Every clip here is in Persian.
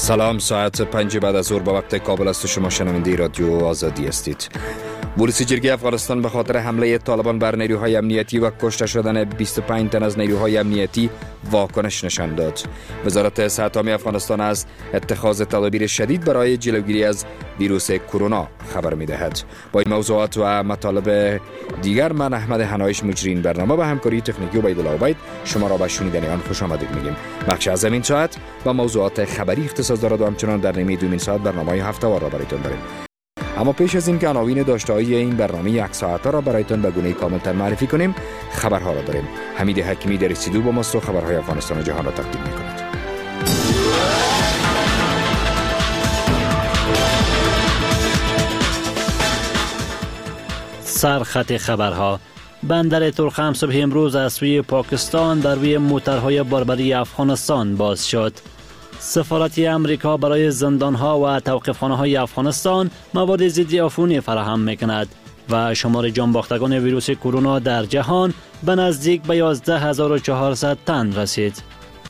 سلام، ساعت 5 بعد از ظهر با وقت کابل است و شما شنونده رادیو آزادی هستید. ورودی جرگه افغانستان به خاطر حمله طالبان بر نیروهای امنیتی و کشته شدن 25 تن از نیروهای امنیتی واکنش نشان داد. وزارت صحت عامه افغانستان از اتخاذ تدابیر شدید برای جلوگیری از ویروس کرونا خبر می‌دهد. با این موضوعات و مطالب دیگر من احمد حنایش مجری برنامه به همکاری تکنیکی عبیدالله عبید شما را به شنیدن آن خوش آمدید میگیم. بخش از این ساعت با موضوعات خبری اختصاص دارد و همچنان در نیمه دومین ساعت برنامه هفته‌وار را برایتان داریم. اما پیش از این که عناوین داشته‌های این برنامه یک ساعته را برایتان به گونه کامل‌تر معرفی کنیم، خبرها را داریم. حمید حکیمی در استودیو با ماست و خبرهای افغانستان و جهان را تقدیم می‌کند. سرخط خبرها: بندر ترخم صبح امروز از سوی پاکستان در روی موترهای باربری افغانستان باز شد. سفارت امریکا برای زندانها و توقیفخانه‌های افغانستان مواد ضد عفونی فراهم می‌کند و شمار جانباختگان ویروس کرونا در جهان به نزدیک به 11400 تن رسید.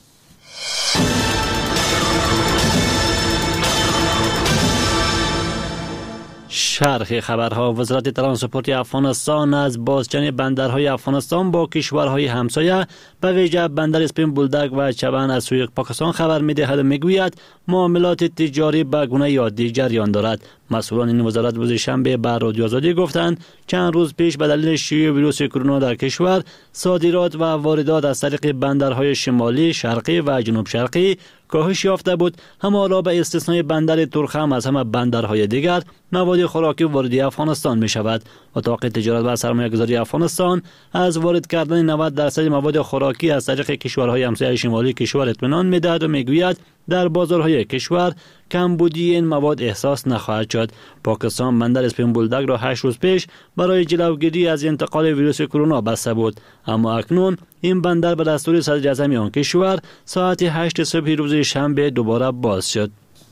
شرح خبرها: وزارت ترانسپورت افغانستان از بازجنگ بندرهای افغانستان با کشورهای همسایه به ویژه بندر اسپین بولدک و چبن از سوی پاکستان خبر می‌دهد و می‌گوید معاملات تجاری به گونه عادی جریان دارد. مسئولان این وزارت روز شنبه به رادیو آزادی گفتند چند روز پیش به دلیل شیوع ویروس کرونا در کشور صادرات و واردات از طریق بندرهای شمالی، شرقی و جنوب شرقی کاهش یافته بود. اما حالا به استثنای بندر ترخم از همه بندرهای دیگر مواد خوراکی وارد افغانستان می شود. اتاق تجارت و سرمایه‌گذاری افغانستان از وارد کردن 90% مواد خوراکی از طریق کشورهای همسایه شمالی کشور اطمینان می‌دهد و می‌گوید در بازارهای کشور کمبودی این مواد احساس نخواهد شد. پاکستان بندر اسپین بولدک را 8 روز پیش برای جلوگیری از انتقال ویروس کرونا بسته بود، اما اکنون این بندر به دستور صدر اعظم آن کشور ساعت 8 صبح روز شنبه دوباره باز شد.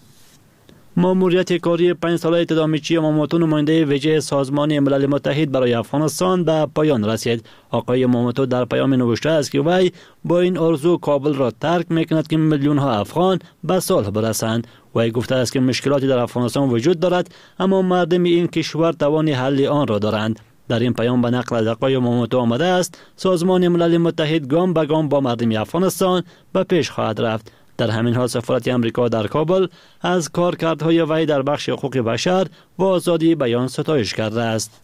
ماموریت کاری 5 ساله تدامیچی ماموتو نماینده ویژه سازمان ملل متحد برای افغانستان به پایان رسید. آقای ماموتو در پیام نوشته است که وی با این آرزو کابل را ترک میکند که میلیون ها افغان به صلح برسند. وی گفته است که مشکلاتی در افغانستان وجود دارد، اما مردم این کشور توان حل آن را دارند. در این پیام به نقل از آقای ماموتو آمده است سازمان ملل متحد گام به گام با مردم افغانستان به پیش خواهد رفت. در همین حال سفارت امریکا در کابل از کارکردهای وی در بخش حقوق بشر و آزادی بیان ستایش کرده است.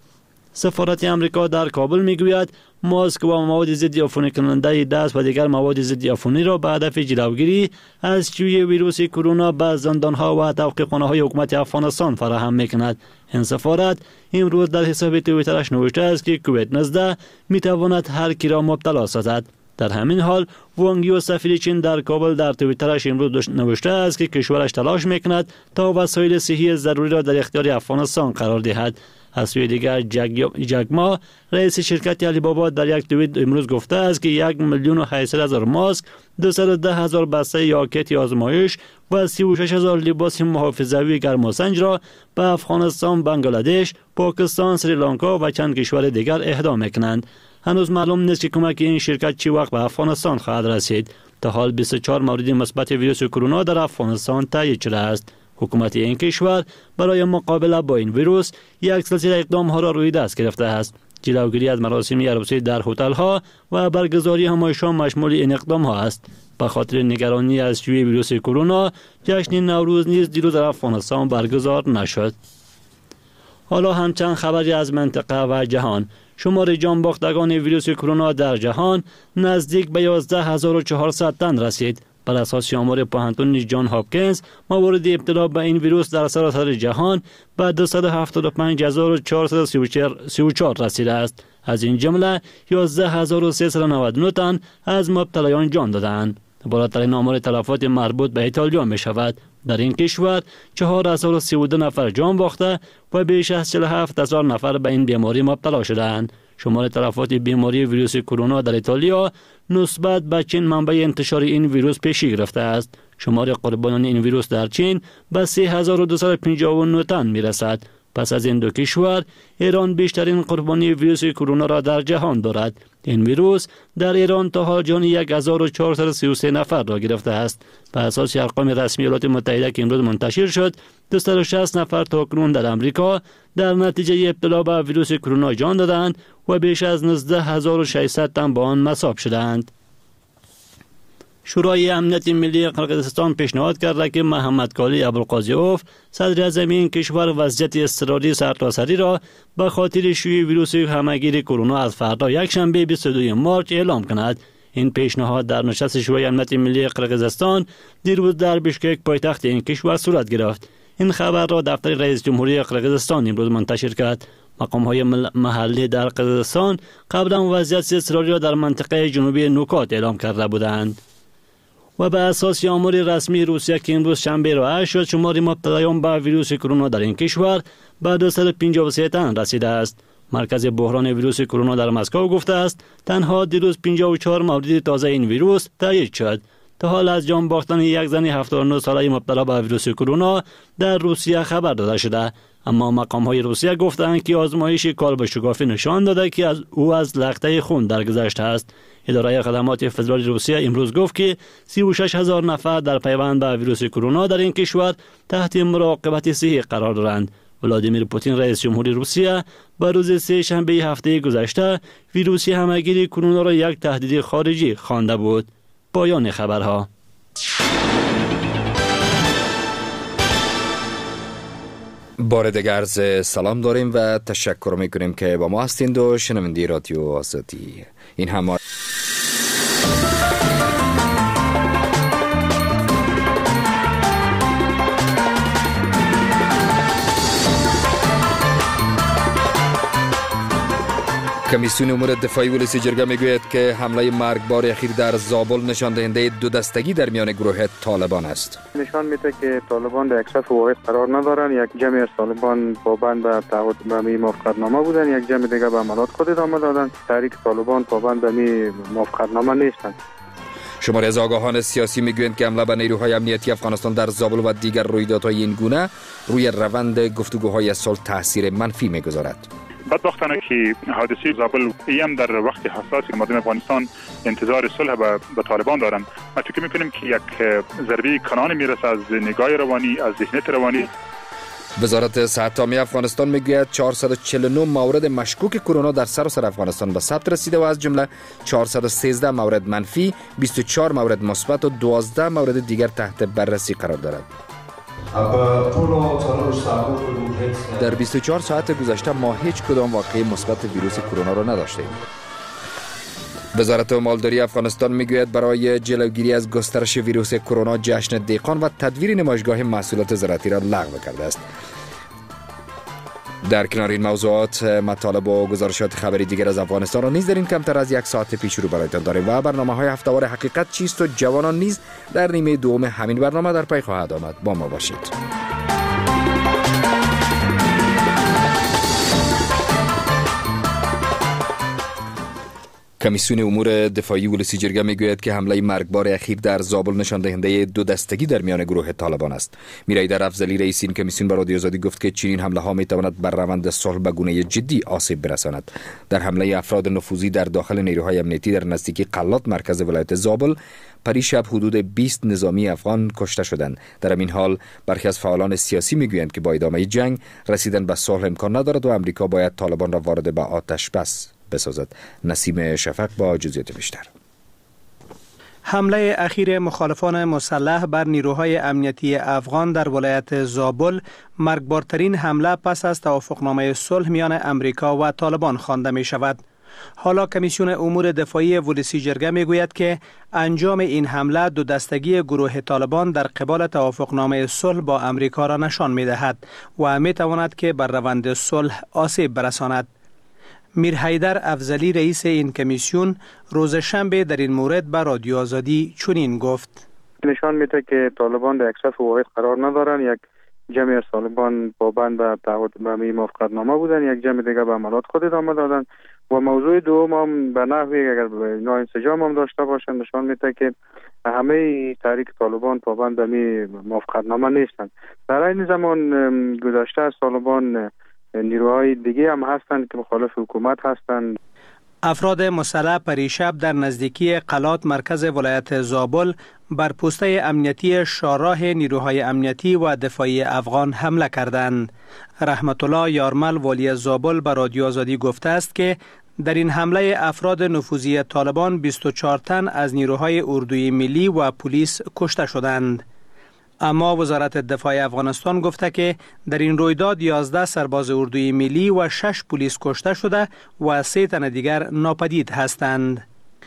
سفارت امریکا در کابل میگوید ماسک و مواد ضد عفونی کننده دست و دیگر مواد ضد عفونی را به هدف جلوگیری از شیوع ویروس کرونا به زندانها و توقیفخانه‌های حکومت افغانستان فراهم میکند. این سفارت امروز در حساب توییترش نوشته است که کووید 19 میتواند هر کی را مبتلا سازد. در همین حال وانگ یو سفیر چین در کابل در توییترش امروز نوشته است که کشورش تلاش میکند تا وسایل صحی ضروری را در اختیار افغانستان قرار دهد. از سوی دیگر جگما رئیس شرکت علی بابا در یک توییت امروز گفته است که 1,800,000 ماسک، 210,000 بسته یا کیت آزمایش و 36,000 لباس محافظوی گرماسنج را به افغانستان، بنگلادش، پاکستان، سریلانکا و چند کشور دیگر اهدا میکنند. هنوز معلوم نیست که کمک این شرکت چی وقت به افغانستان خواهد رسید. تا حال 24 مورد مثبت ویروس کرونا در افغانستان تایید شده است. حکومت این کشور برای مقابله با این ویروس یک سلسله اقدام‌ها را روی دست گرفته است. جلوگیری از مراسم عروسی در هتل‌ها و برگزاری همایش‌ها مشمول این اقدام‌ها است. به خاطر نگرانی از شیوع ویروس کرونا جشن نوروز نیز دیروز در افغانستان برگزار نشد. حالا همچنین خبری از منطقه و جهان. شمار جانباختگان ویروس کرونا در جهان نزدیک به 11400 تن رسید. بر اساس آمار پوهنتون جان هاپکینز، موارد ابتلا به این ویروس در سراسر جهان به 275434 رسیده است. از این جمله 11399 تن از مبتلایان جان دادند. بالاترین آمار تلفات مربوط به ایتالیا می شود. در این کشور 4032 نفر جان باخته و بیش از 47000 نفر به این بیماری مبتلا شدند. شمار تلفات بیماری ویروس کرونا در ایتالیا نسبت به چین منبع انتشار این ویروس پیشی گرفته است. شمار قربانان این ویروس در چین به 3259 تن می رسد. پس از این دو کشور، ایران بیشترین قربانی ویروس کرونا را در جهان دارد. این ویروس در ایران تا حال جان 1433 نفر را گرفته است. بر اساس ارقام رسمی ایالات متحده که امروز منتشر شد، 260 نفر تاکنون در امریکا در نتیجه ابتلا به ویروس کرونا جان دادند و بیش از 19600 تن با آن مصاب شدند. شورای امنیت ملی قرقیزستان پیشنهاد کرده که محمد کالی ابوالقاسیوف، صدر اعظم این کشور، وضعیت اضطراری سرتاسری را به خاطر شیوع ویروس همهگیر کرونا از فردا یکشنبه 22 مارس اعلام کند. این پیشنهاد در نشست شورای امنیت ملی قرقیزستان دیروز در بشکک پایتخت این کشور صورت گرفت. این خبر را دفتر رئیس جمهوری قرقیزستان امروز منتشر کرد. مقام‌های محلی در قرقیزستان قبلا وضعیت اضطراری را در منطقه جنوبی نوکات اعلام کرده بودند. و به اساس آمار رسمی روسیه که امروز شنبه رائع شد، شمار مبتلایان به ویروس کرونا در این کشور به 253 تن رسیده است. مرکز بحران ویروس کرونا در مسکو گفته است تنها دیروز 54 مورد تازه این ویروس تایید شد. تا حال از جان باختن یک زن 79 ساله مبتلا به ویروس کرونا در روسیه خبر داده شده، اما مقام‌های روسیه گفتند که آزمایش کالب شکافی نشان داده که او از لخته خون درگذشته است. اداره خدمات فدرال روسیه امروز گفت که 36000 نفر در پیوند به ویروس کرونا در این کشور تحت مراقبت صحی قرار دارند. ولادیمیر پوتین رئیس جمهوری روسیه به روز سه شنبه هفته گذشته ویروس همهگیر کرونا را یک تهدید خارجی خوانده بود. پایان خبرها. بار دیگر عرض سلام داریم و تشکر میکنیم که با ما هستید و شنونده رادیو آزادی. این هم کمیسیون امور دفاعی ولسی جرگه میگوید که حمله مرگبار اخیر در زابل نشان دهنده دو دستگی در میان گروه طالبان است. نشان میده که طالبان در یک صف واحد قرار ندارن. یک جمع از طالبان پابند به تعهد به موافقتنامه بودن، یک جمع دیگه به عملیات خود ادامه دادن. تحریک طالبان پابند به موافقتنامه نیستند. شماری از آگاهان سیاسی میگویند که حمله به نیروهای امنیتی افغانستان در زابل و دیگر رویدادهای این گونه روی روند گفتگوهای صلح تاثیر منفی میگذارد. بدبختانه که حادثه زابل ایم در وقت حساسی که مردم افغانستان انتظار صلح به طالبان دارند. ما فکر میکنیم که یک ضربه کنان میرسه از نگاه روانی، از ذهنیت روانی. وزارت صحت عامه افغانستان میگوید 449 مورد مشکوک کرونا در سراسر افغانستان به ثبت رسیده و از جمله 413 مورد منفی، 24 مورد مثبت و 12 مورد دیگر تحت بررسی قرار دارد. در 24 ساعت گذشته ما هیچ کدام واقعه مثبت ویروس کرونا را نداشتیم. وزارت مالداری افغانستان میگوید برای جلوگیری از گسترش ویروس کرونا جشن دهقان و تدویر نمایشگاه محصولات زراعتی را لغو کرده است. در کنار این موضوعات مطالب و گزارشات خبری دیگر از افغانستان را نیز در این کمتر از یک ساعت پیش رو برایتان داریم و برنامه‌های هفته‌وار حقیقت چیست و جوانان نیز در نیمه دوم همین برنامه در پی خواهد آمد. با ما باشید. کمیسیون امور دفاعی ولسی جرگه میگوید که حمله مرگبار اخیر در زابل نشان دهنده دو دستگی در میان گروه طالبان است. میرایدر افضلی رئیس این کمیسیون به رادیو آزادی گفت که چنین حمله ها میتواند بر روند صلح به گونه جدی آسیب برساند. در حمله افراد نفوذی در داخل نیروهای امنیتی در نزدیکی قلات مرکز ولایت زابل پریشب حدود 20 نظامی افغان کشته شدند. در این حال برخی از فعالان سیاسی میگویند که با ادامه جنگ رسیدن به صلح امکان ندارد و امریکا باید طالبان را وارد به آتش بس بسازد. نسیم شفق با جزئیات بیشتر. حمله اخیر مخالفان مسلح بر نیروهای امنیتی افغان در ولایت زابل مرگبارترین حمله پس از توافقنامه صلح میان امریکا و طالبان خوانده می شود. حالا کمیسیون امور دفاعی ولسی جرگه می گوید که انجام این حمله دو دستگی گروه طالبان در قبال توافقنامه صلح با امریکا را نشان می دهد و می تواند که بر روند صلح آسیب برساند. میر حیدر افضلی رئیس این کمیسیون روز شنبه در این مورد به رادیو آزادی چنین گفت: نشان میده که طالبان در یک صف واحد قرار ندارن. یک جمع از طالبان پابند به تعهد به موافقتنامه بودن، یک جمع دیگه به عملیات خود ادامه دادن. و موضوع دوم هم به نحوی اگر ناانسجام هم داشته باشند نشان میده که همه تحریک طالبان پابند به موافقتنامه نیستند. در این زمان گذشته از طالبان نیروهای دیگه هم هستند که مخالف حکومت هستند. افراد مسلح پریشب در نزدیکی قلات مرکز ولایت زابل بر پوسته امنیتی شاراه نیروهای امنیتی و دفاعی افغان حمله کردند. رحمت الله یارمل والی زابل به رادیو آزادی گفته است که در این حمله افراد نفوذی طالبان 24 تن از نیروهای اردوی ملی و پلیس کشته شدند. اما وزارت دفاع افغانستان گفته که در این رویداد 11 سرباز اردوی ملی و 6 پلیس کشته شده و 3 تن دیگر ناپدید هستند.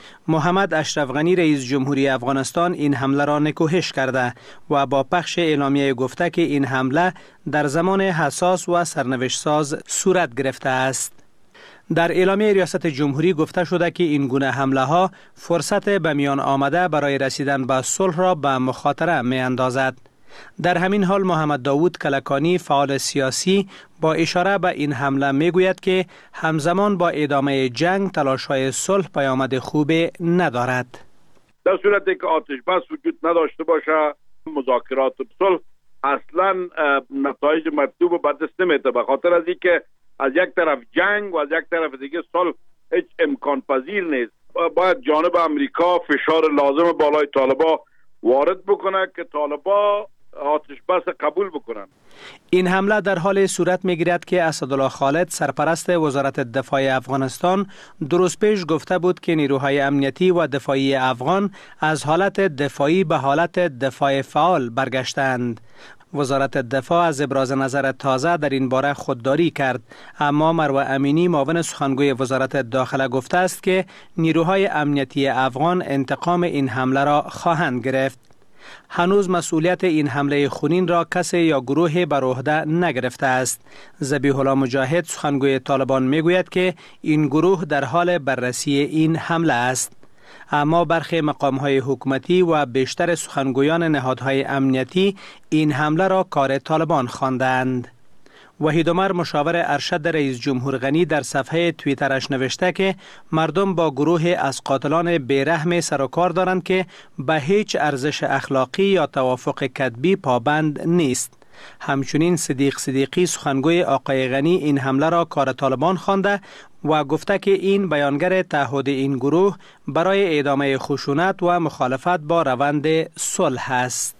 محمد اشرف غنی رئیس جمهوری افغانستان این حمله را نکوهش کرده و با پخش اعلامیه گفته که این حمله در زمان حساس و سرنوشت ساز صورت گرفته است. در اعلامیه ریاست جمهوری گفته شده که این گونه حمله ها فرصت به میان آمده برای رسیدن به صلح را به مخاطره می اندازد. در همین حال محمد داوود کلکانی فعال سیاسی با اشاره به این حمله می گوید که همزمان با ادامه جنگ تلاش‌های صلح پیامد خوبی ندارد. در صورتی که آتش بس وجود نداشته باشه مذاکرات صلح اصلا نتایج مطلوب به دست نمیده، به خاطر از اینکه از یک طرف جنگ و از یک طرف دیگه صلح هیچ امکان پذیر نیست. باید جانب امریکا فشار لازم بالای طالبان وارد بکنه که طالبان آتش بس قبول بکنن. این حمله در حال صورت میگیرد که اسدالله خالد سرپرست وزارت دفاع افغانستان روز پیش گفته بود که نیروهای امنیتی و دفاعی افغان از حالت دفاعی به حالت دفاع فعال برگشتند. وزارت دفاع از ابراز نظر تازه در این باره خودداری کرد، اما مروه امینی معاون سخنگوی وزارت داخله گفته است که نیروهای امنیتی افغان انتقام این حمله را خواهند گرفت. هنوز مسئولیت این حمله خونین را کسی یا گروه بر عهده نگرفته است. ذبیح الله مجاهد سخنگوی طالبان میگوید که این گروه در حال بررسی این حمله است. اما برخی مقام‌های حکومتی و بیشتر سخنگویان نهادهای امنیتی این حمله را کار طالبان خواندند. وحید عمر مشاور ارشد رئیس جمهور غنی در صفحه توییترش نوشته که مردم با گروه از قاتلان بیرحم سر و کار دارند که به هیچ ارزش اخلاقی یا توافق کتبی پابند نیست. همچنین صدیق صدیقی سخنگوی آقای غنی این حمله را کار طالبان خوانده و گفته که این بیانگر تعهد این گروه برای ادامه خشونت و مخالفت با روند صلح است.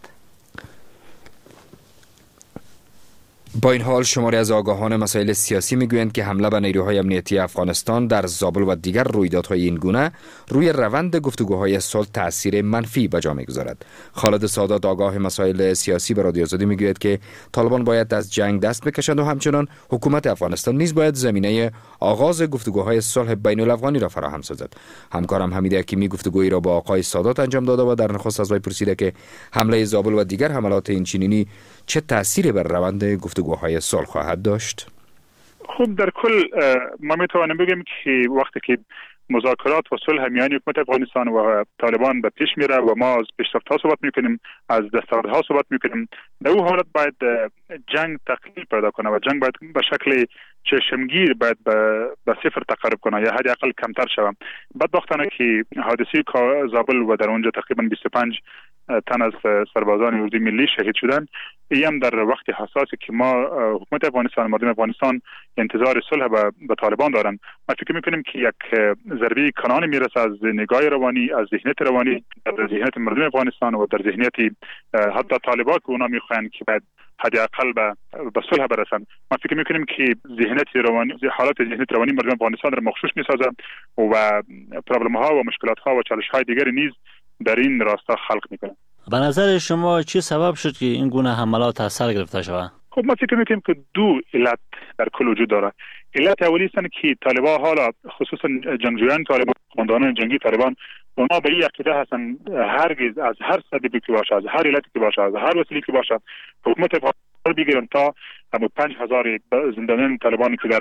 با این حال شماری از آگاهان مسائل سیاسی میگویند که حمله به نیروهای امنیتی افغانستان در زابل و دیگر رویدادهای این گونه روی روند گفتگوهای صلح تأثیر منفی به جا میگذارد. خالد سادات آگاه مسائل سیاسی به رادیو آزادی میگوید که طالبان باید از جنگ دست بکشند و همچنان حکومت افغانستان نیز باید زمینه آغاز گفتگوهای صلح بین الافغانی را فراهم سازد. همکارم حمید حکیمی گفتگویی را با آقای سادات انجام داده و در نخست از وی پرسیده که حمله زابل و دیگر حملات اینچنینی چه تأثیری بر روند گفتگوهای صلح خواهد داشت؟ خب در کل ما میتوانیم بگیم که وقتی که مذاکرات و صلح میان حکومت افغانستان و طالبان به پیش میره و ما از پیشرفت‌ها صحبت میکنیم، از دستاوردها صحبت میکنیم، در اون حالت باید جنگ تقلیل پیدا کنه و جنگ باید به شکل چشمگیر باید به صفر تقرب کنه یا حداقل کمتر شود. بدبختانه که حادثه زابل و در اونجا تقریبا 25 تن از سربازان اردوی ملی شهید شدن، این در وقت حساسی که ما حکومت افغانستان مردم افغانستان انتظار صلح به طالبان دارن. ما فکر میکنیم که یک ضربه کنانی میرسه از نگاه روانی، از ذهنیت روانی در ذهنیت مردم افغانستان و در ذهنیت حتی طالبان که اونا میخواین که بعد حداقل به صلح برسن. ما فکر میکنیم که ذهنیت روانی، حالت ذهنیت روانی مردم افغانستان را مغشوش میسازه و پرابلم ها و مشکلات ها و چالش های دیگری نیز در این راستا خلق میکنه. به نظر شما چی سبب شد که این گونه حملات اثر گرفته شود؟ خب ما فکر میکنیم که دو علت در کل وجود داره. علت اولی است که طالبان حالا خصوصا جنگجویان طالبان، قماندانان جنگی طالبان، اونا به این عقیده هستن هرگز از هر سببی که باشه، از هر علتی که باشه، از هر وسیله که باشه حکومت افغانستان بگیرن تا همون 5000 زندانیان طالبانی که در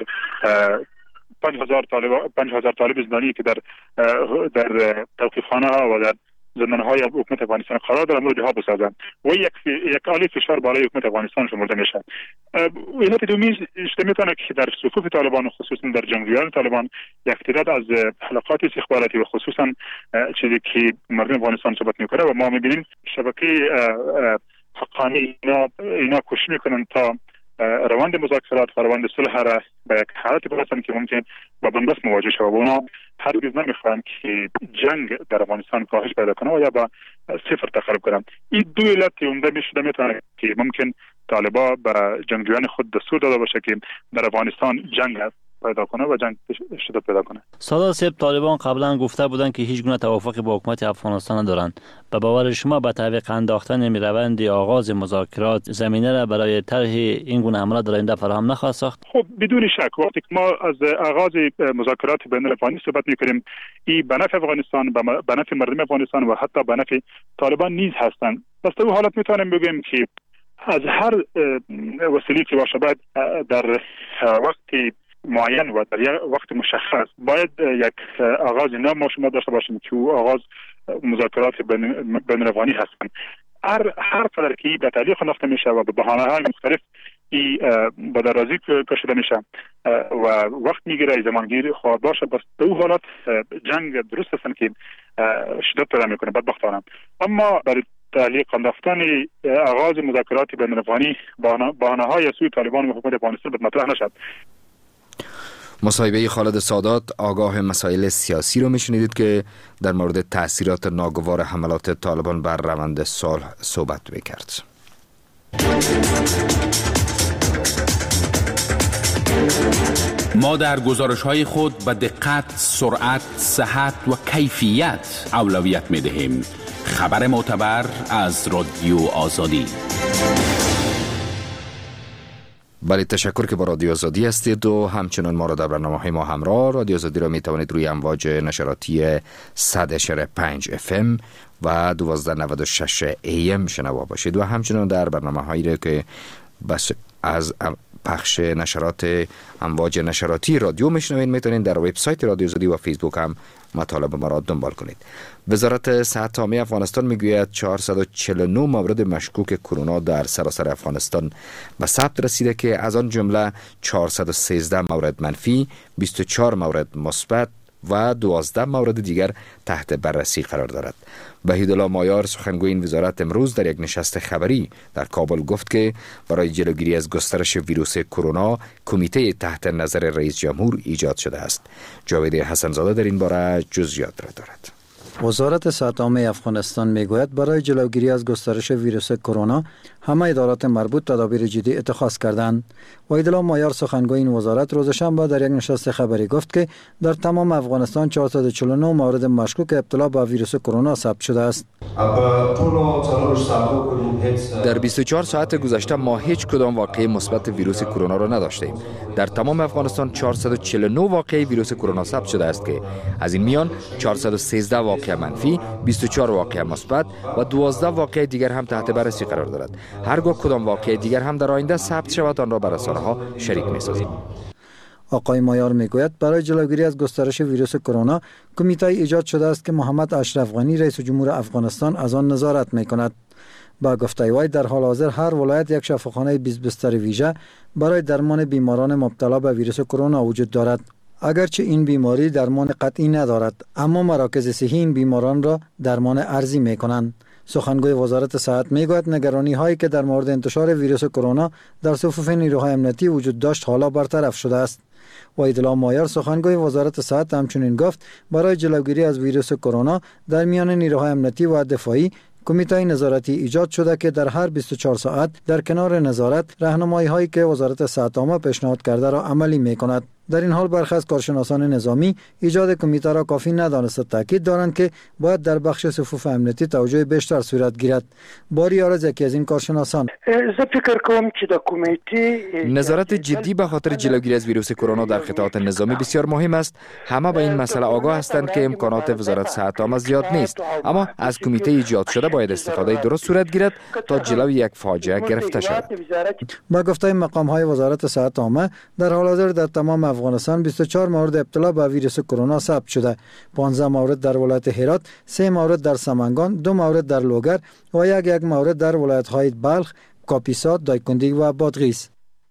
5000 طالب زندانی که در توقیفخانه ها و در زندانهای حکومت افغانستان قرار دارند و جاها بسازند و یک عالی فشار بالای حکومت افغانستان شمرده میشه. علت دومی میتونه که در صفوف طالبان خصوصا در جنگجویان طالبان یک تعداد از حلقات استخباراتی و خصوصا چیزی که مردم افغانستان صحبت میکنه و ما میبینیم شبکه حقانی اینا کوشش میکنن تا روند مذاکرات و روند صلح را به یک حالت برسن که ممکن با بنبست مواجه شود و اونا هرگز نمیخواهند که جنگ در افغانستان کاهش پیدا کنه و یا به صفر تقرب کنند. این دو علت عمده میتونه که ممکن طالبا به جنگجویان خود دستور داده باشه که در افغانستان جنگ پیدا کنه و جنگ شدت پیدا کنه. سادات صاحب، طالبان قبلا گفته بودند که هیچ گونه توافقی با حکومت افغانستان ندارند. به باور شما به تعویق انداختن روند آغاز مذاکرات زمینه را برای طرح این گونه حملات در آینده فراهم نخواهد ساخت؟ خب بدون شک وقتی که ما از آغاز مذاکرات بین الافغانی صحبت می‌کنیم، این به نفع افغانستان، به نفع مردم افغانستان و حتی به نفع طالبان نیز هستند. پس در این حالت میتونیم بگیم که از هر وسیله که باشه باید در وقتی معین و در یک وقت مشخص باید یک آغاز نو ما شما داشته باشیم که آغاز مذاکرات بین الافغانی هستند. هر قدر که به تعلیق انداخته میشه و به بهانه‌های مختلف با درازی کشیده میشه و وقت میگیره، زمانگیر خواهد باشه، بس به اون حالت جنگ درست هستن که شدت پیدا میکنه بدبختانه. اما برای تعلیق انداختن آغاز مذاکرات بین الافغانی بهانه‌های سوی طالبان و حکومت افغانستان مطرح نشد. مصاحبه خالد سادات آگاه مسائل سیاسی رو میشنیدید که در مورد تأثیرات ناگوار حملات طالبان بر روند صلح صحبت میکرد. ما در گزارش‌های خود به دقت، سرعت، صحت و کیفیت اولویت می‌دهیم. خبر معتبر از رادیو آزادی. بله، تشکر که با رادیو آزادی هستید و همچنان ما را در برنامه‌های ما همراه. رادیو آزادی را می توانید روی امواج نشراتی 100.5 FM و 1296 AM شنوا باشید و همچنان در برنامه‌هایی که بس از پخش نشرات امواج نشراتی رادیو میشنوید میتونید در وبسایت رادیو آزادی و فیسبوک هم مطالب ما را دنبال کنید. وزارت صحت عامه افغانستان میگوید 449 مورد مشکوک کرونا در سراسر افغانستان به ثبت رسیده که از آن جمله 413 مورد منفی، 24 مورد مثبت و 12 مورد دیگر تحت بررسی قرار دارد. وحیدالله مایار سخنگوی این وزارت امروز در یک نشست خبری در کابل گفت که برای جلوگیری از گسترش ویروس کرونا کمیته تحت نظر رئیس جمهور ایجاد شده است. جاوید حسن‌زاده در این باره جزئیات را دارد. وزارت صحت عامه افغانستان میگوید برای جلوگیری از گسترش ویروس کرونا همه ادارات مربوط تدابیر جدی اتخاذ کردند. وحیدالله مایار سخنگوی این وزارت روز شنبه در یک نشست خبری گفت که در تمام افغانستان 449 مورد مشکوک ابتلا به ویروس کرونا ثبت شده است. در 24 ساعت گذشته ما هیچ کدام واقعه مثبت ویروس کرونا را نداشتیم. در تمام افغانستان 449 واقعه ویروس کرونا ثبت شده است که از این میان 413 واقعه منفی، 24 واقعه مثبت و 12 واقعه دیگر هم تحت بررسی قرار دارد. هرگاه کدام واقعه دیگر هم در آینده ثبت شود آن را بر رسانه‌ها شریک می‌سازیم. آقای مایار میگوید برای جلوگیری از گسترش ویروس کرونا کمیته ایجاد شده است که محمد اشرف غنی رئیس جمهور افغانستان از آن نظارت می‌کند. با گفته وی در حال حاضر هر ولایت یک شفاخانه 20 بستر ویژه برای درمان بیماران مبتلا به ویروس کرونا وجود دارد. اگرچه این بیماری درمان قطعی ندارد، اما مراکز صحی این بیماران را درمان ارزی می‌کنند. سخنگوی وزارت صحت میگوید نگرانی هایی که در مورد انتشار ویروس کرونا در صفوف نیروهای امنیتی وجود داشت حالا برطرف شده است. وحیدالله مایار سخنگوی وزارت صحت همچنین گفت برای جلوگیری از ویروس کرونا در میان نیروهای امنیتی و دفاعی کمیته نظارتی ایجاد شده که در هر 24 ساعت در کنار نظارت راهنمایی هایی که وزارت صحت عامه پیشنهاد کرده را عملی میکند. در این حال برخی از کارشناسان نظامی ایجاد کمیته را کافی ندانسته تاکید دارند که باید در بخش صفوف امنیتی توجه بیشتر صورت گیرد. باری آرز یکی از این کارشناسان: فکر کنم که در کمیته نظارت جدی به خاطر جلوگیری از ویروس کرونا در قطعات نظامی بسیار مهم است. همه به این مسئله آگاه هستند که امکانات وزارت صحت عامه زیاد نیست، اما از کمیته ایجاد شده باید استفاده درست صورت گیرد تا جلوی یک فاجعه گرفته شود. با گفته مقام های وزارت صحت عامه در حال حاضر در تمام افغانستان 24 مورد ابتلا به ویروس کرونا ثبت شده. 15 مورد در ولایت هرات، 3 مورد در سمنگان، 2 مورد در لوگر و یک مورد در ولایت‌های بلخ، کاپیسا، دایکنډي و بادغیس.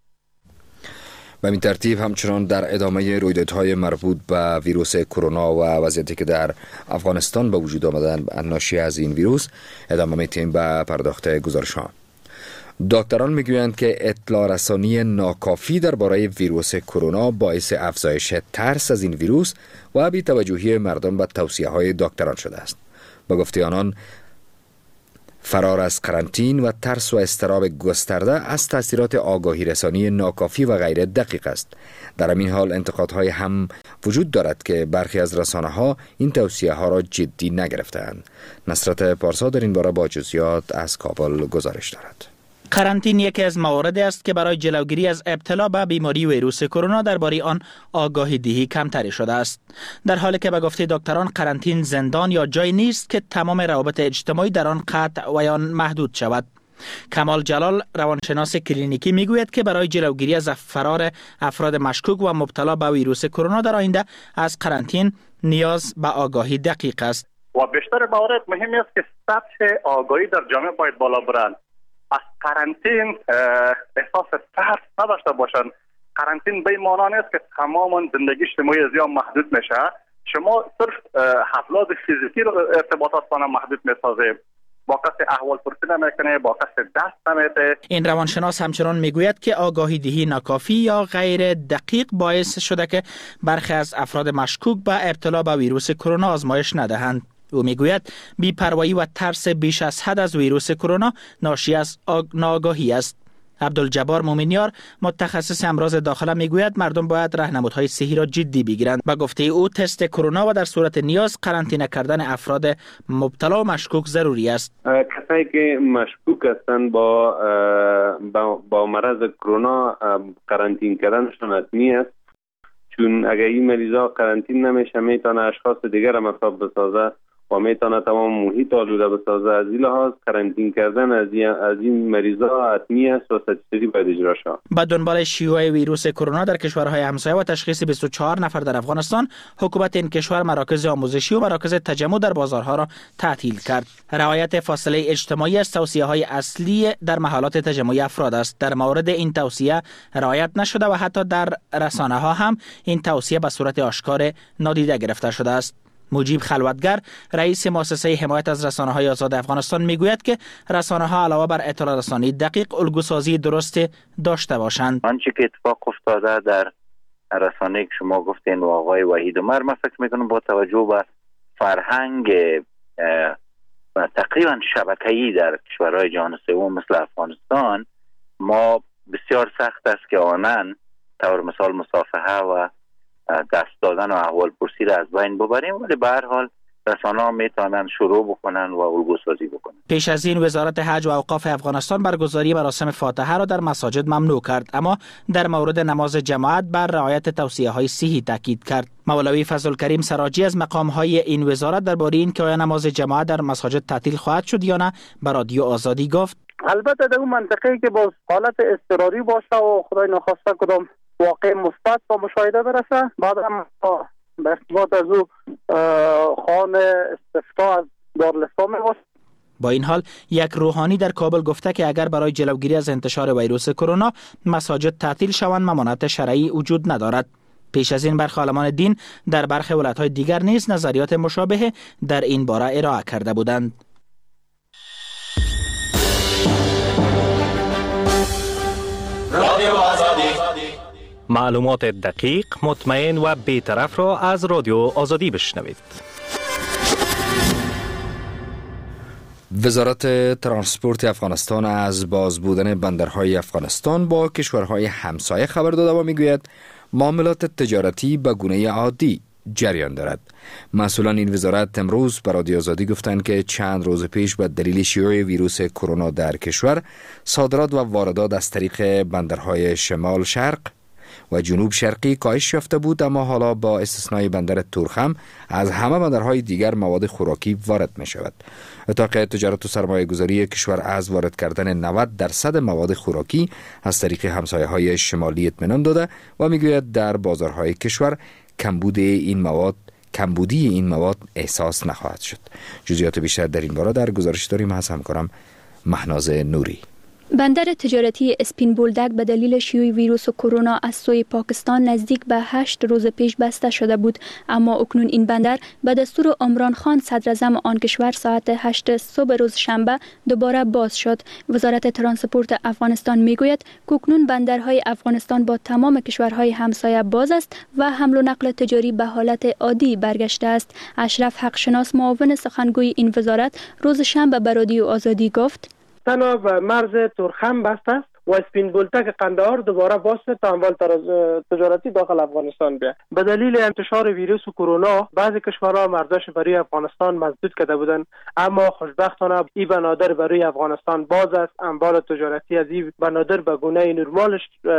به این ترتیب همچنان در ادامه رویدادهای مربوط به ویروس کرونا و وضعیتی که در افغانستان به وجود آمدن ناشی از این ویروس ادامه می‌دهیم به پرداخت گزارش‌ها. دکتران میگویند که اطلاع رسانی ناکافی درباره ویروس کرونا باعث افزایش ترس از این ویروس و بی‌توجهی مردم به توصیه‌های دکتران شده است. با گفته آنان فرار از قرنطین و ترس و اضطراب گسترده از تاثیرات آگاهی رسانی ناکافی و غیر دقیق است. در همین حال انتقادهای هم وجود دارد که برخی از رسانه‌ها این توصیه‌ها را جدی نگرفتند. نصرت پارسا در این باره با جزئیات از کابل گزارش دارد. قرنطین یکی از مواردی است که برای جلوگیری از ابتلا به بیماری ویروس کرونا درباره آن آگاهی دهی کمتری شده است. در حالی که به گفته دکتران قرنطین زندان یا جای نیست که تمام روابط اجتماعی در آن قطع و یا محدود شود. کمال جلال روانشناس کلینیکی میگوید که برای جلوگیری از فرار افراد مشکوک و مبتلا به ویروس کرونا در آینده از قرنطین نیاز به آگاهی دقیق است. و بیشتر موارد مهمی است که سطح آگاهی در جامعه باید بالا برند. از قرنطین احساس ترس نداشته باشند. قرنطین به این معنی است که تمام زندگی اجتماعی از محدود میشه. شما صرف حفلات فیزیکی رو ارتباطات با محدود میسازید. با کسی احوال پرسی نمیکنه، با کسی دست نمیده. این روانشناس همچنان میگوید که آگاهی دهی ناکافی یا غیر دقیق باعث شده که برخی از افراد مشکوک به ابتلا به ویروس کرونا آزمایش ندهند. او میگوید بی‌پروایی و ترس بیش از حد از ویروس کرونا ناشی از ناآگاهی است. عبدالجبار مومنیار متخصص امراض داخله میگوید مردم باید راهنمودهای صحی را جدی بگیرند. به گفته او تست کرونا و در صورت نیاز قرنطینه کردن افراد مبتلا و مشکوک ضروری است. کسایی که مشکوک هستند با مرض کرونا قرنطینه کردنشان حتمی است، چون اگر این مریضا قرنطینه نمیشه میتونه اشخاص دیگر هم مصاب بسازه و میتونه تمام محیط آلوده بسازه. از این لحاظ قرنطینه کردن از این مریضا حتمی است و استاتیستی باید اجرا شود. با دنبال شیوع ویروس کرونا در کشورهای همسایه و تشخیص 24 نفر در افغانستان، حکومت این کشور مراکز آموزشی و مراکز تجمع در بازارها را تعطیل کرد. رعایت فاصله اجتماعی از توصیه‌های اصلی در محلات تجمعی افراد است. در مورد این توصیه رعایت نشده و حتی در رسانه‌ها هم این توصیه به صورت آشکار نادیده گرفته شده است. مجیب خلوتگر رئیس مؤسسه حمایت از رسانه‌های آزاد افغانستان میگوید که رسانه‌ها علاوه بر اطلاع رسانی دقیق الگوسازی درست داشته باشند. آنچه که اتفاق افتاده در رسانه‌ای که شما گفتین و آقای وحید عمر، من فکر میکنم با توجه به فرهنگ تقریبا شبکه‌ای در کشورهای جهان سوم مثل افغانستان، ما بسیار سخت است که آنن طور مثال مصافحه و دست دادن و احوال پرسی را از بین ببریم، ولی به هر حال رسانه‌ها میتونن شروع بکنن و الگوسازی بکنن. پیش از این وزارت حج و اوقاف افغانستان برگزاری مراسم فاتحه را در مساجد ممنوع کرد، اما در مورد نماز جماعت بر رعایت توصیه‌های صحی تاکید کرد. مولوی فضل‌الکریم سراجی از مقام‌های این وزارت درباره این که آیا نماز جماعت در مساجد تعطیل خواهد شد یا نه به رادیو آزادی گفت: البته در اون منطقه‌ای که با حالت اضطراری باشه و خدای نخواسته کدام واقع مثبت با مشاهده برسه، بعد هم به ارتباط از او خوان استفتاء از دارالاسلام می‌باشه. با این حال یک روحانی در کابل گفته که اگر برای جلوگیری از انتشار ویروس کرونا مساجد تعطیل شوند ممانعت شرعی وجود ندارد. پیش از این برخی عالمان دین در برخی ولایت‌های دیگر نیز نظریات مشابه در این باره ارائه کرده بودند. رادیو آزادی، معلومات دقیق، مطمئن و بی‌طرف را از رادیو آزادی بشنوید. وزارت ترانسپورت افغانستان از باز بودن بندرهای افغانستان با کشورهای همسایه خبر داده و میگوید معاملات تجارتی به گونه عادی جریان دارد. مسئولان این وزارت امروز به رادیو آزادی گفتند که چند روز پیش به دلیل شیوع ویروس کرونا در کشور، صادرات و واردات از طریق بندرهای شمال شرق و جنوب شرقی کاهش یافته بود، اما حالا با استثنای بندر تورخم از همه بندرهای دیگر مواد خوراکی وارد می شود. اتاق تجارت و سرمایه گذاری کشور از وارد کردن 90% مواد خوراکی از طریق همسایه‌های شمالی اطمینان داده و میگوید در بازارهای کشور کمبودی این مواد احساس نخواهد شد. جزئیات بیشتر در این باره در گزارش داریم از همکارم مهناز نوری. بندر تجارتی اسپین بولدک به دلیل شیوع ویروس کرونا از سوی پاکستان نزدیک به 8 روز پیش بسته شده بود، اما اکنون این بندر به دستور عمران خان صدر اعظم آن کشور ساعت 8 صبح روز شنبه دوباره باز شد. وزارت ترانسپورت افغانستان میگوید که اکنون بندرهای افغانستان با تمام کشورهای همسایه باز است و حمل و نقل تجاری به حالت عادی برگشته است. اشرف حقشناس معاون سخنگوی این وزارت روز شنبه به رادیو آزادی گفت: تنها به مرز تورخم بسته است و اسپین بولدک قندهار دوباره باز تا اموال تجارتی داخل افغانستان بیاد. به دلیل انتشار ویروس کرونا بعضی کشورها مرزش برای افغانستان مسدود کرده بودند، اما خوشبختانه این بنادر برای افغانستان باز است. اموال تجارتی از این بنادر به گونه نرمالش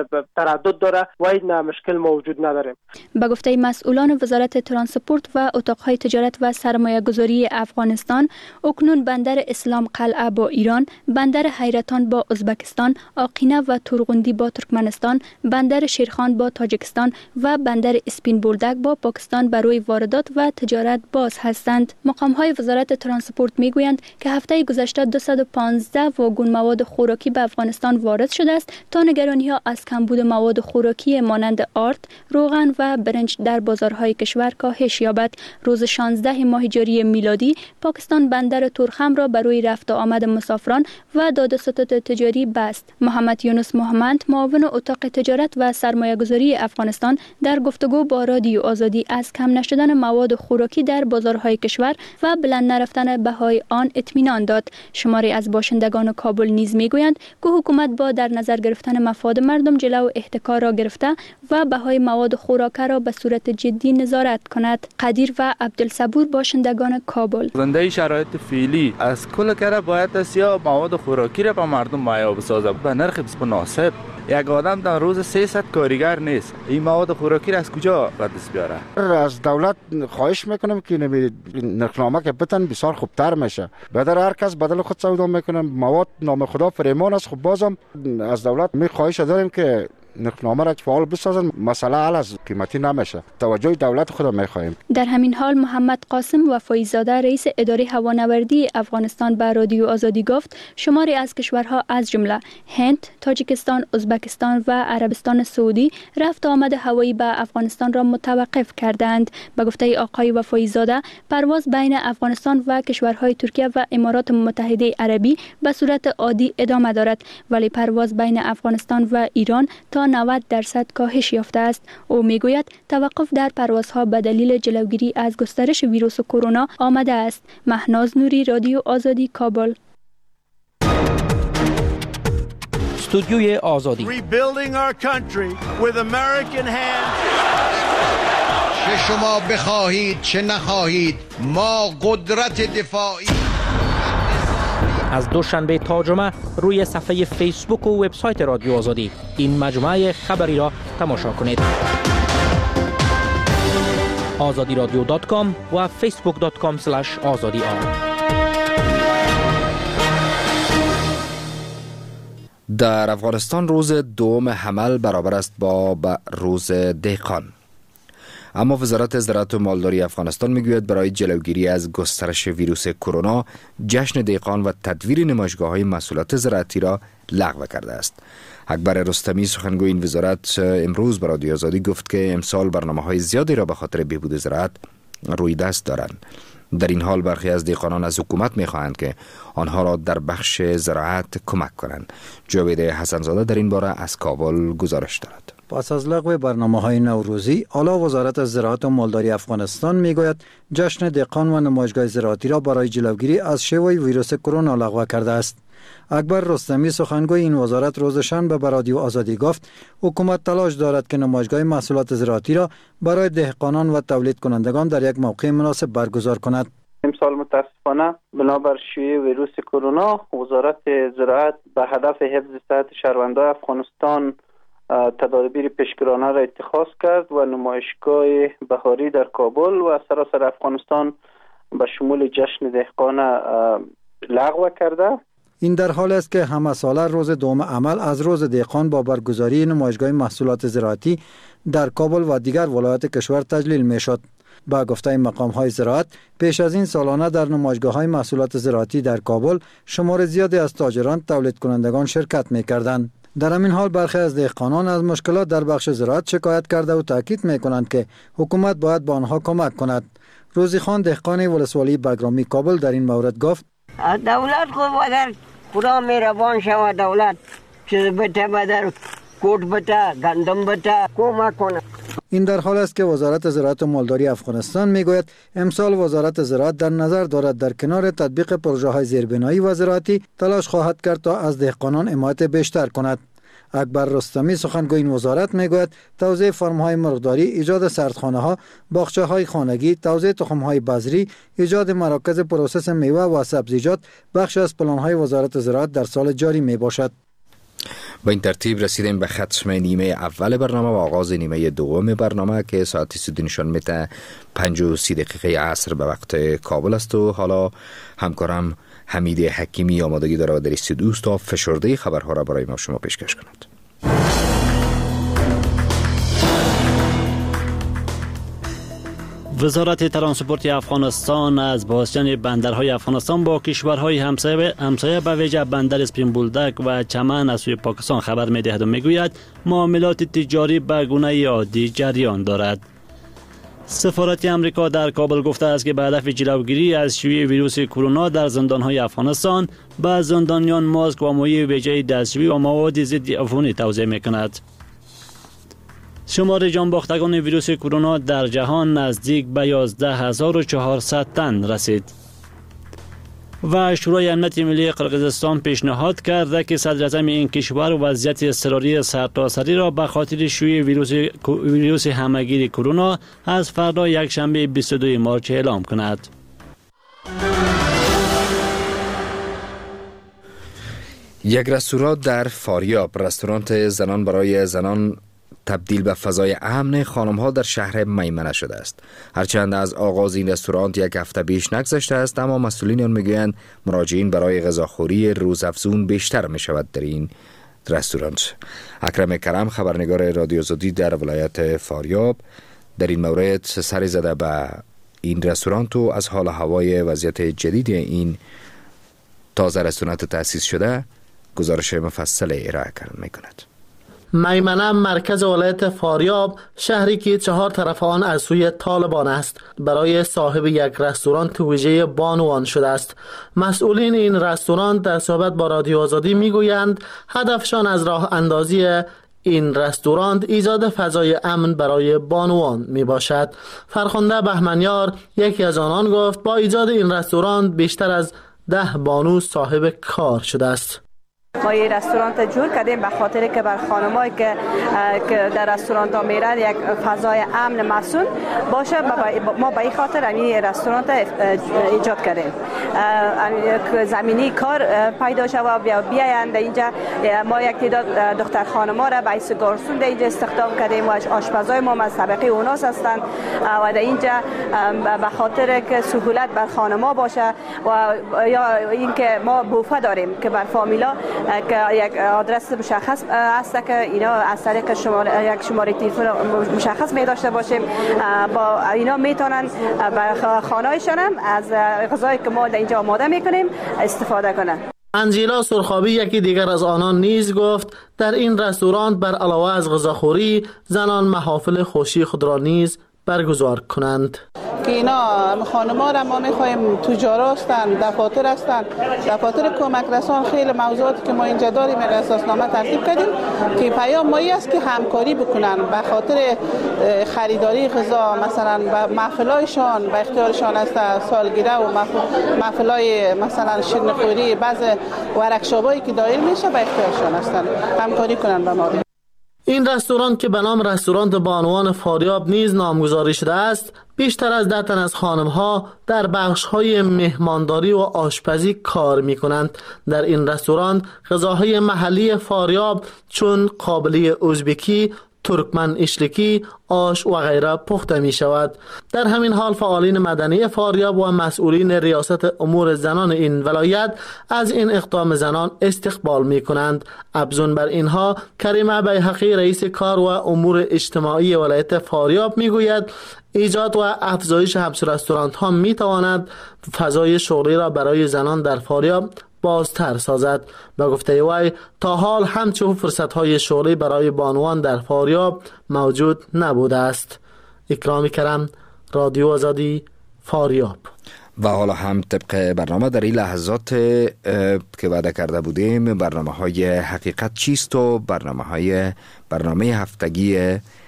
تردد داره و این مشکل موجود نداره. به گفته مسئولان وزارت ترانسپورت و اتاقهای تجارت و سرمایه گذاری افغانستان، اکنون بندر اسلام قلعه با ایران، بندر حیرتان با ازبکستان، آقینه و تورغوندی با ترکمنستان، بندر شیرخان با تاجیکستان و بندر اسپین بولدک با پاکستان برای واردات و تجارت باز هستند. مقام‌های وزارت ترانسپورت میگویند که هفته گذشته 215 واگن مواد خوراکی به افغانستان وارد شده است تا نگرانی‌ها از کمبود مواد خوراکی مانند آرد، روغن و برنج در بازارهای کشور کاهش یابد. روز 16 ماه جاری میلادی پاکستان بندر تورخم را برای رفت و آمد مسافران و دادوستد تجاری بست. محمد یونس محمد، معاون اتاق تجارت و سرمایه گذاری افغانستان، در گفتگو با رادیو آزادی از کم نشدن مواد خوراکی در بازارهای کشور و بلند نرفتن بهای آن اطمینان داد. شماری از باشندگان کابل نیز میگویند که حکومت با در نظر گرفتن مفاد مردم جلو احتکار را گرفته و بهای مواد خوراکی را به صورت جدی نظارت کند. قدیر و عبدالصبور، باشندگان کابل: زنده شرایط فعلی از کل کره باید اسیا مواد خوراکی را به مردم مهیا بسازه به نرخ مناسب. یک آدم در روز 300 کارگر نیست. این مواد خوراکی را از کجا به دست بیاره؟ از دولت خواهش میکنم که نرخنامه که بتن بسیار خوبتر میشه. بدر هر کس بدل خود سودا میکنه. مواد نام خدا فریمان است. خب بازم از دولت می خواهش داریم که نرخنامه را فعال بسازن. مسئله حل از قیمتی نمیشه. توجه دولت خود میخواهیم. در همین حال محمد قاسم وفایی زاده، رئیس اداره هوانوردی افغانستان، به رادیو آزادی گفت شماری از کشورها از جمله هند، تاجیکستان، ازبکستان و عربستان سعودی رفت و آمد هوایی به افغانستان را متوقف کردند. به گفته آقای وفایی زاده، پرواز بین افغانستان و کشورهای ترکیه و امارات متحده عربی به صورت عادی ادامه دارد، ولی پرواز بین افغانستان و ایران تا 90% کاهش یافته است. او میگوید توقف در پروازها به دلیل جلوگیری از گسترش ویروس کرونا آمده است. مهناز نوری، رادیو آزادی، کابل. استودیوی آزادی. چه شما بخواهید چه نخواهید، ما قدرت دفاعی. از دوشنبه تا جمعه روی صفحه فیسبوک و وبسایت رادیو آزادی این مجموعه خبری را تماشا کنید. azadiradio.com و facebook.com/azadi. در افغانستان روز دوم حمل برابر است با روز دهقان. اما وزارت زراعت و مالداری افغانستان میگوید برای جلوگیری از گسترش ویروس کرونا جشن دهقان و تدویر نمایشگاه‌های محصولات زراعتی را لغو کرده است. اکبر رستمی، سخنگوی این وزارت، امروز به رادیو آزادی گفت که امسال برنامه‌های زیادی را به خاطر بهبود زراعت روی دست دارند. در این حال برخی از دهقانان از حکومت می‌خواهند که آنها را در بخش زراعت کمک کنند. جاوید حسنزاده در این باره از کابل گزارش دارد. پس از لغو برنامه‌های نوروزی، اعلی وزارت زراعت و مالداری افغانستان میگوید جشن دهقان و نمایشگاه زراعتی را برای جلوگیری از شیوع ویروس کرونا لغو کرده است. اکبر رستمی، سخنگوی این وزارت، روز شنبه به رادیو آزادی گفت حکومت تلاش دارد که نمایشگاه محصولات زراعتی را برای دهقانان و تولید کنندگان در یک موقع مناسب برگزار کند. امسال متاسفانه بنابر شیوع ویروس کرونا، وزارت زراعت به هدف حفظ صحت شهروندان افغانستان تدابیر پیشگیرانه را اتخاذ کرد و نمایشگاه بهاری در کابل و سراسر افغانستان به شمول جشن دهقان لغو کرده. این در حال است که همه ساله روز دوم عمل از روز دهقان با برگزاری نمایشگاه محصولات زراعتی در کابل و دیگر ولایات کشور تجلیل می شد. با گفته مقام های زراعت، پیش از این سالانه در نمایشگاه های محصولات زراعتی در کابل شمار زیادی از تاجران، تولید کنندگان شرکت می کردند. در همین حال برخی از دهقانان از مشکلات در بخش زراعت شکایت کرده و تاکید می کنند که حکومت باید به آنها کمک کند. روزی خان دهقان ولسوالی بگرامی کابل در این مورد گفت: دولت خود در خدا مهربان شود، دولت چیز بده بدر کوٹ بده گندم بده کمک کنه. این در حال است که وزارت زراعت و مالداری افغانستان میگوید امسال وزارت زراعت در نظر دارد در کنار تطبیق پروژه های زیربنایی و زراعتی تلاش خواهد کرد تا از دهقانان حمایت بیشتر کند. اکبر رستمی سخنگوی این وزارت میگوید توزیع فرم‌های مرغداری، ایجاد سردخانه‌ها، باغچه‌های خانگی، توزیع تخم‌های بذری، ایجاد مراکز پروسس میوه و سبزیجات بخش از پلان‌های وزارت زراعت در سال جاری میباشد. با این ترتیب رسیدیم به ختم نیمه اول برنامه و آغاز نیمه دوم برنامه که ساعت 32 نشان میده 5:30 عصر به وقت کابل است و حالا همکارم حمید حکیمی آمادگی داره و در استودیو است تا فشرده خبرها را برای ما شما پیشکش کند. وزارت ترانسپورت افغانستان از بازجن بندرهای افغانستان با کشورهای همسایه به ویژه بندر اسپین بولدک و چمن از سوی پاکستان خبر می‌دهد و میگوید معاملات تجاری به گونه عادی جریان دارد. سفارت امریکا در کابل گفته است که به هدف جلوگیری از شیوع ویروس کرونا در زندان‌های افغانستان به زندانیان ماسک و مایع ویژه دستشویی و مواد ضد عفونی توزیع می‌کند. شمار جانباختگان ویروس کرونا در جهان نزدیک به 11400 تن رسید. و شورای امنیت ملی قرقیزستان پیشنهاد کرده که صدر اعظم این کشور وضعیت اضطراری سرتاسری را به خاطر شیوع ویروس همهگیر کرونا از فردا یکشنبه 22 مارس اعلام کند. یک رستوران در فاریاب، رستوران زنان برای زنان، تبدیل به فضای امن خانم‌ها در شهر میمنه شده است. هرچند از آغاز این رستوران یک هفته بیش نگذشته است، اما مسئولین آن میگویند مراجعین برای غذاخوری روزافزون بیشتر می شود در این رستوران. اکرم کرم، خبرنگار رادیو آزادی در ولایت فاریاب، در این مورد سر زده به این رستوران و از حال هوای وضعیت جدید این تازه رستوران تأسیس شده گزارش مفصل ارائه می کند. میمنه مرکز ولایت فاریاب، شهری که 4 طرف آن از سوی طالبان است، برای صاحب یک رستوران ویژه بانوان شده است. مسئولین این رستوران در صحبت با رادیو آزادی میگویند هدفشان از راه اندازی این رستوران ایجاد فضای امن برای بانوان می باشد. فرخنده بهمنیار یکی از آنان گفت با ایجاد این رستوران بیشتر از 10 بانو صاحب کار شده است. ما این رستوران جور کردیم به خاطر که بر خانمایی که در رستوران ها میرن یک فضای امن مسئول باشه. ما به این خاطر این رستوران ایجاد کردیم. زمینی کار پیدا شد و بیایند اینجا. ما یک تعداد دختر خانما را به حیث گارسون اینجا استخدام کردیم و آشپزای ما از طبقه اوناس هستند و در اینجا به خاطر که سهولت بر خانما باشه و یا اینکه ما بوفه داریم که بر فامیلا که یک آدرس مشخص است که اینا از طریق یک شماره تلفن مشخص می داشته باشیم. با اینا میتونن بر خانه‌شان از غذایی که ما در اینجا آماده میکنیم استفاده کنن. انجیلا سرخابی یکی دیگر از آنان نیز گفت در این رستوران بر علاوه از غذاخوری زنان محافل خوشی خود را نیز برگزار کنند. که اینا خانم‌ها را ما می‌خوایم تجار هستند، دفاتر هستند، دفاتر کمک رسان، خیلی موضوعاتی که ما اینجا داریم اساسنامه ترتیب کردیم که پیام ما است که همکاری بکنن به خاطر خریداری غذا، مثلا به محفلایشان به اختیارشان است، سالگیره و محفلای مثلا شیرینی‌خوری، بعض ورکشاپایی که دایر میشه به اختیارشان هستند، همکاری کنن با ما. این رستوران که به نام رستوران بانوان فاریاب نیز نامگذاری شده است، بیشتر از 10 تن از خانم‌ها در بخش‌های مهمانداری و آشپزی کار می‌کنند. در این رستوران غذاهای محلی فاریاب چون قابلی ازبکی، ترکمن اشلکی، آش و غیره پخته می شود. در همین حال فعالین مدنی فاریاب و مسئولین ریاست امور زنان این ولایت از این اقدام زنان استقبال می کنند. ابزون بر اینها کریمه بیحقی رئیس کار و امور اجتماعی ولایت فاریاب می گوید ایجاد و افزایش حبس رستورانت ها می تواند فضای شغلی را برای زنان در فاریاب بازتر سازد. به گفته وی تا حال همچون فرصت‌های شغلی برای بانوان در فاریاب موجود نبوده است. اکرام کرم، رادیو آزادی، فاریاب. و حالا هم طبق برنامه در این لحظات که وعده کرده بودیم، برنامه های حقیقت چیست و برنامه هفتگی